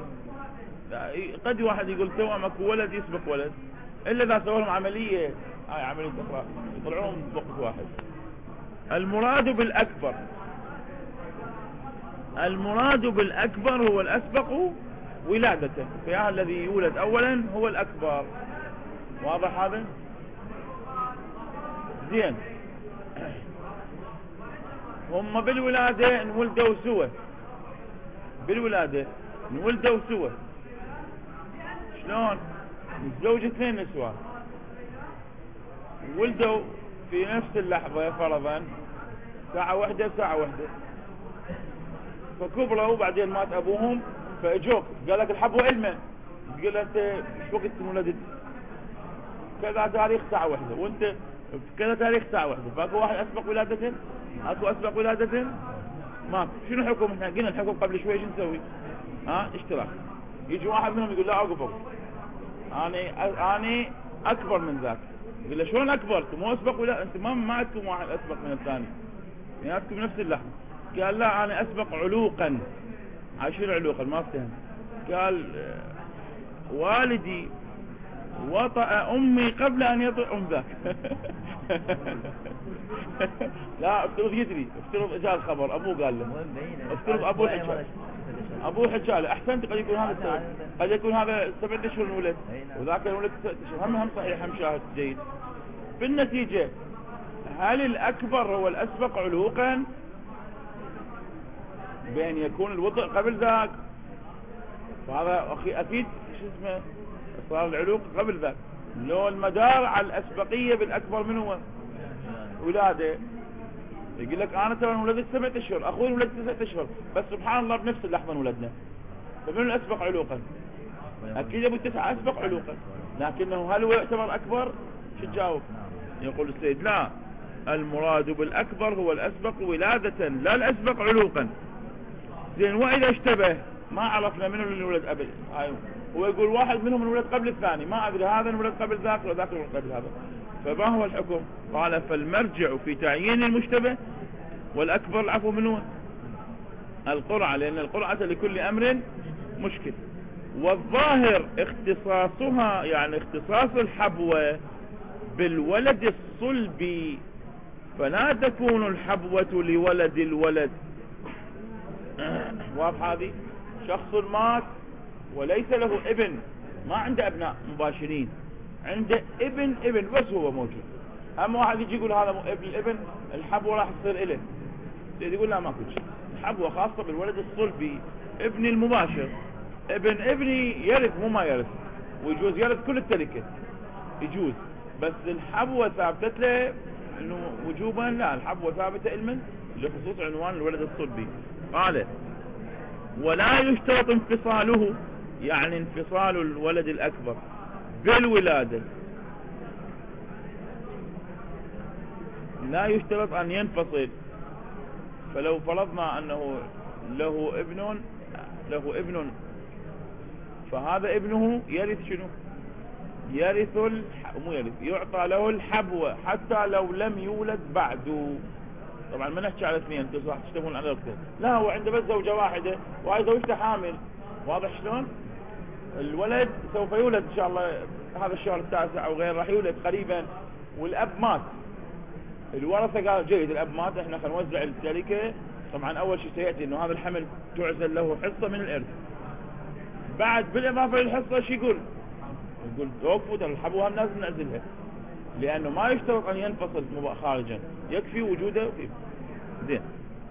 Speaker 1: قد واحد يقول توأمك ولد يسبق ولد، إلا إذا سووا لهم عملية، هاي عملية أخرى يطلعون بوقت واحد. المراد بالأكبر، المراد بالأكبر هو الأسبق ولادته، فيها الذي يولد أولا هو الأكبر. واضح هذا؟ زين. هم بالولادة انولدوا سوا، بالولادة انولدوا سوا. شلون؟ متزوج 2 نسوان ولدوا في نفس اللحظة فرضا ساعة واحدة فكبروا وبعدين مات ابوهم فاجوك قال لك الحبوة المن، تقول له انت ايش وقت انولدت؟ كذا تاريخ ساعة واحدة، وانت في كذا تاريخ ساعة واحدة، فاكو واحد اسبق ولادة؟ اكو اسبق ولادة؟ ماكو. شنو حكم؟ احنا قلنا الحكم قبل شوي شو نسوي؟ اشتراك. يجي واحد منهم يقول لا اوقفوا، اني اكبر من ذاك. يقول له شلون اكبر؟ انت مو اسبق ولا انت ما عندكم واحد اسبق من الثاني، عندكم نفس اللحظة. قال لا انا اسبق علوقا. شنو علوقا؟ ما افتهم. قال والدي وطأ امي قبل ان يطأ ام ذاك. لا افترض يدري، افترض جاء الخبر ابوه قال له، افترض ابوه حكى له احسنت، قد يكون هذا السبب، قد يكون هذا 7 اشهر الولد وذاك الولد 6 اشهر، هم صحيح، هم شاهد جيد. بالنتيجة هل الاكبر هو الاسبق علوقا بان يكون الوطء قبل ذاك؟ فهذا اكيد شو اسمه صار العلوق قبل ذاك، لو المدار على الاسبقية بالاكبر من هو ولاده. يقول لك انا ترى ولدت 7 اشهر، اخوي ولد 9 اشهر، بس سبحان الله بنفس اللحظة انولدنا، فمن الاسبق علوقا؟ اكيد ابو 9 اسبق علوقا، لكنه هل هو يعتبر اكبر؟ شو تجاوب؟ يقول السيد لا، المراد بالاكبر هو الاسبق ولادة لا الاسبق علوقا. زين واذا اشتبه ما عرفنا منه اللي ولد قبل، هو يقول واحد منهم الولد قبل الثاني، ما ادري هذا الولد قبل ذاك ولا ذاك الولد قبل هذا، فما هو الحكم؟ قال فالمرجع في تعيين المشتبه والاكبر العفو منه القرعة، لان القرعة لكل امر مشكل. والظاهر اختصاصها، يعني اختصاص الحبوة بالولد الصلبي، فلا تكون الحبوة لولد الولد. واضح هذه؟ شخص مات وليس له ابن، ما عنده ابناء مباشرين، عنده ابن بس هو موجود. اما واحد يجي يقول هذا ابن الابن، الحبوة راح تصير له، يقول لا ماكو شيء، الحبوة خاصة بالولد الصلبي، ابني المباشر، ابني يرث مو ما يرث، ويجوز يرث كل التركة يجوز، بس الحبوة ثابتت له انه وجوبا، لا الحبوة ثابتة علما لخصوص عنوان الولد الصلبي. قال ولا يشترط انفصاله، يعني انفصال الولد الاكبر بالولادة، لا يشترط ان ينفصل. فلو فرضنا انه له ابن فهذا ابنه يرث شنو؟ يرث مو يرث، يعطى له الحبوة حتى لو لم يولد بعده. طبعا ما نحكي على اثنين، انتم راح تشتغلون على الاثنين، لا هو عنده بس زوجة واحدة وهي زوجته حامل. واضح شلون؟ الولد سوف يولد ان شاء الله هذا الشهر 9 او غير، راح يولد قريبا، والاب مات، الورثة قال جيد الاب مات، احنا خلينا نوزع التركة. طبعا اول شيء سيأتي انه هذا الحمل تعزل له حصة من الارث، بعد بالاضافة للحصة شو يقول توقفوا الحبوة هم لازم نعزلها، لانه ما يشترط ان ينفصل خارجا، يكفي وجوده فيه. زين.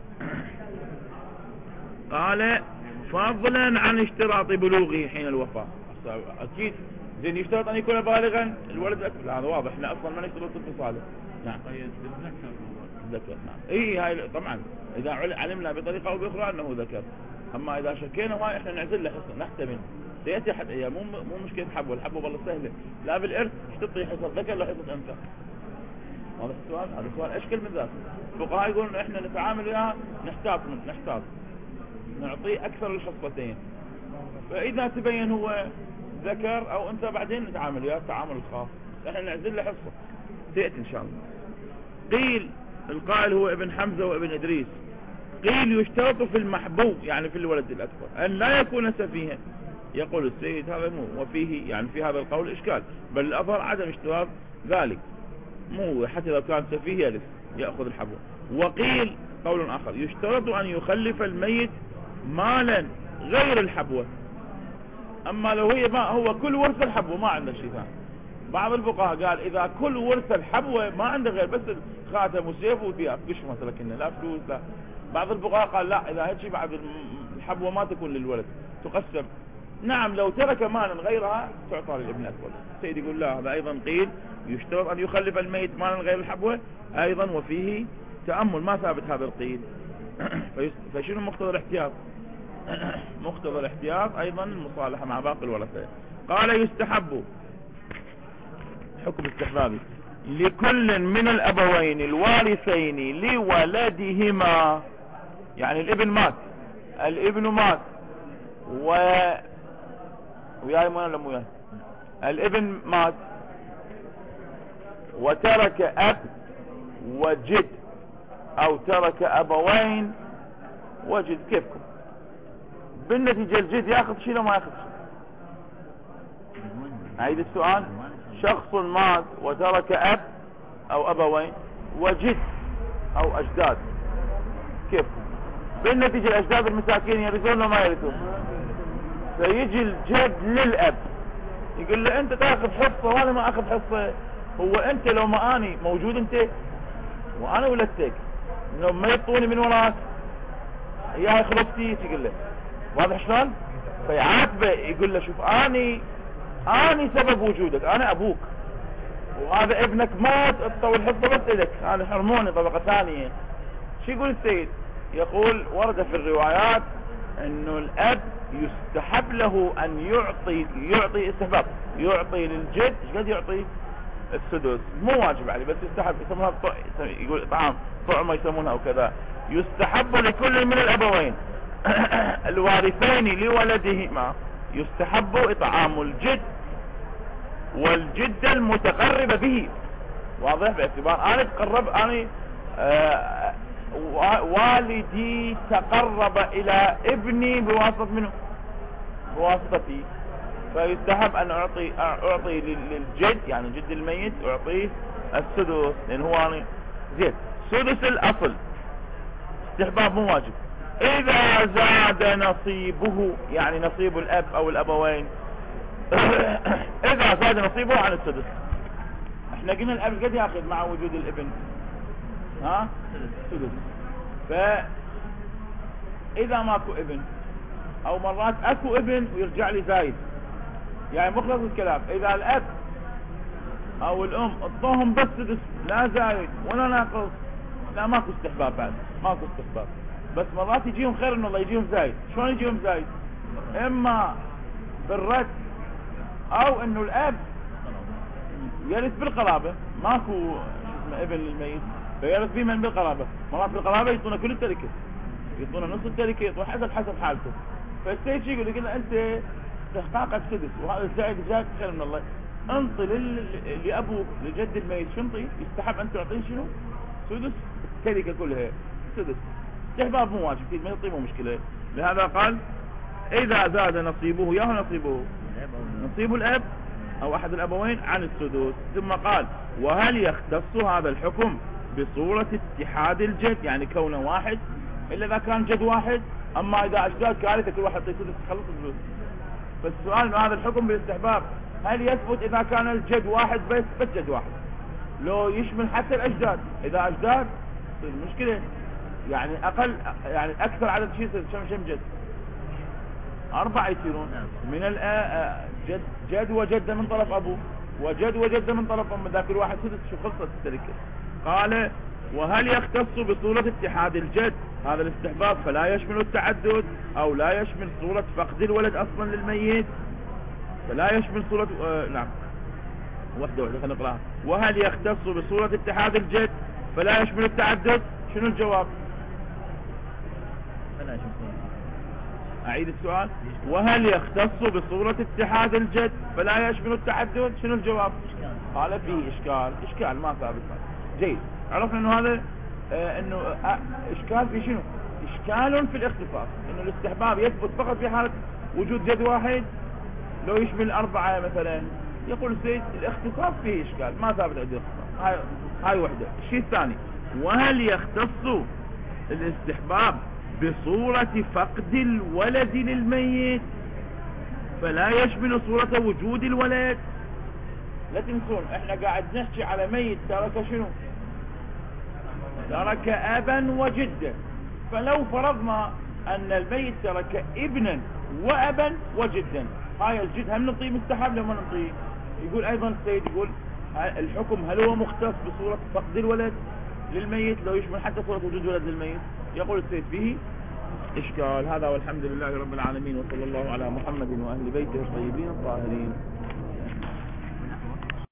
Speaker 1: قال فضلا عن اشتراط بلوغه حين الوفاة، اكيد زين يشترط ان يكون بالغا الولد الاكبر، هذا واضح، احنا اصلا ما نشترط انفصاله. نعم ذكر. نعم هاي طبعا اذا علمنا بطريقة او باخرى انه ذكر، اما اذا شكينا هاي احنا نعزل له حصة، نحتمل سيأتي هي مو مشكلة الحبوة والله سهلة، لا بالارث تعطي حصة ذكر لا حصة انثى. هذا السؤال، هذا السؤال اشكل من ذاك. الفقهاء يقولون احنا نتعامل وياه نحتاط نعطيه اكثر الحصتين، فاذا تبين هو ذكر او انثى بعدين نتعامل وياه التعامل الخاص، احنا نعزل له حصة سيأتي ان شاء الله. قيل القائل هو ابن حمزة وابن ادريس، قيل يشترط في المحبوب يعني في الولد الاكبر ان لا يكون سفيها. يقول السيد هذا مو، وفيه يعني في هذا القول اشكال، بل الاظهر عدم اشتراط ذلك، مو حتى لو كان سفيه يرث يأخذ الحبوة. وقيل قول اخر يشترط ان يخلف الميت مالا غير الحبوة، اما لو هي ما هو كل ورث الحبوة ما عنده شيء ثاني. بعض الفقهاء قال اذا كل ورث الحبوة ما عنده غير بس خاتم وسيف وثياب قش مثلا كنا لا فلوس لا. بعض الفقهاء قال لا، اذا هيك بعد الحبوة ما تكون للولد، تقسم نعم لو ترك مالا غيرها تعطى للابن الأكبر. السيد يقول لا، هذا أيضا قيل يشترط أن يخلف الميت مالا غير الحبوة أيضا، وفيه تأمل ما ثابت هذا القيل. فشنو مقتضى الاحتياط؟ مقتضى الاحتياط أيضا المصالحة مع باقي الورثة. قال يستحب، حكم استحبابي، لكل من الأبوين الوارثين لولدهما، يعني الابن مات، الابن مات وياي ما لم وياي، الابن مات وترك أب وجد أو ترك أبوين وجد، كيفكم؟ بالنتيجة الجد ياخذ شيء لو ما ياخذ شيء؟ عيد السؤال. شخص مات وترك أب أو أبوين وجد أو أجداد، كيفكم؟ بالنتيجة الأجداد المساكين يرثون وما يرثون؟ فيجي الجد للأب يقول له أنت تأخذ حصة وأنا ما أخذ حصة. هو أنت لو ما أني موجود أنت وأنا ولدتك، لو ما يطوني من وراك إياها خلصتي تقول له، واضح شلون؟ فيعاتبه يقول له شوف أني سبب وجودك، أنا أبوك وهذا ابنك مات، اطوي الحصة بس إلك، هذا حرموني طبقة ثانية. شو يقول السيد؟ يقول ورد في الروايات انه الاب يستحب له ان يعطي استحباب، يعطي للجد. ايش قد يعطي؟ السدس، مو واجب عليه بس يستحب، يسمونها يقول طعمه يسمونها او كذا. يستحب لكل من الابوين الوارثين لولدهما، يستحب اطعام الجد والجدة المتقربة به. واضح؟ باعتبار انا تقرب، انا والدي تقرب الى ابني بواسطة منه؟ بواسطتي. فيستحب ان اعطي للجد، يعني جد الميت، اعطيه السدس، لان هو انا زين سدس الاصل، استحباب مو واجب. اذا زاد نصيبه، يعني نصيب الاب او الابوين، اذا زاد نصيبه عن السدس. احنا قلنا الاب قد ياخذ مع وجود الابن؟ ها؟ سدس. فاذا ماكو ابن او مرات اكو ابن ويرجع لي زايد، يعني مخلص الكلام، اذا الاب او الام اعطوهم بس سدس لا زايد ولا ناقص، لا ماكو استحباب بعد، ماكو استحباب. بس مرات يجيهم خير انه الله يجيهم زايد. شلون يجيهم زايد؟ اما بالرد او انه الاب يرث بالقرابة، ماكو ابن للميت فيرث به من بالقرابة. مرات بالقرابة يعطونا كل التركة، يعطونا نص التركة، يعطونا حسب حالته. فالسيد شي يقول له انت استحقاقك سدس وهذا الزائد جاك خير من الله، انطي لابوك لجد الميت شو انطي؟ يستحب ان تعطيه شنو؟ سدس التركة كلها سدس. استحباب مو واجب، ما يعطيه مو مشكلة. لهذا قال اذا زاد نصيبه، ياهو نصيبه نصيب الاب او احد الابوين عن السدس. ثم قال وهل يختص هذا الحكم بصورة اتحاد الجد، يعني كونه واحد، الا اذا كان جد واحد؟ اما اذا اجداد كارثة كل واحد يعطي سدس تخلص الفلوس. فالسؤال انه هذا الحكم بالاستحباب هل يثبت اذا كان الجد واحد بس جد واحد، لو يشمل حتى الاجداد؟ اذا اجداد تصير مشكلة، يعني اقل، يعني اكثر عدد شيء شم جد 4 يصيرون من جد وجدة من طرف ابوه وجد وجدة من طرف امه، ذاك الواحد سدس شو خلصت التركة. قال وهل يختص بصورة اتحاد الجد هذا الاستحباب فلا يشمل التعدد، او لا يشمل صورة فقد الولد اصلا للميت، فلا يشمل صورة نعم وحدة خلينا نقراها. وهل يختص بصورة اتحاد الجد فلا يشمل التعدد؟ شنو الجواب؟ اعيد السؤال. وهل يختص بصورة اتحاد الجد فلا يشمل التعدد؟ شنو الجواب؟ قال فيه اشكال ما ثابت. جيد، عرفنا انه هذا انه اشكال في شنو؟ اشكال في الاختصاص، انه الاستحباب يثبت فقط في حالة وجود جد واحد، لو يشمل 4 مثلا. يقول السيد الاختصاص فيه اشكال، ما ثابت عندي الاختصاص. هاي وحدة. الشيء الثاني وهل يختص الاستحباب بصورة فقد الولد للميت فلا يشمل صورة وجود الولد؟ لا تنسون احنا قاعد نحكي على ميت ترك شنو؟ ترك ابا وجدا. فلو فرضنا ان الميت ترك ابنا وأبا وجدا. هاي الجد هم نعطيه مستحب لما نعطيه. يقول أيضا السيد يقول الحكم هل هو مختص بصورة فقد الولد للميت لو يشمل حتى صورة وجود ولد للميت؟ يقول السيد فيه إشكال. هذا والحمد لله رب العالمين، وصلى الله على محمد وأهل بيته الطيبين الطاهرين.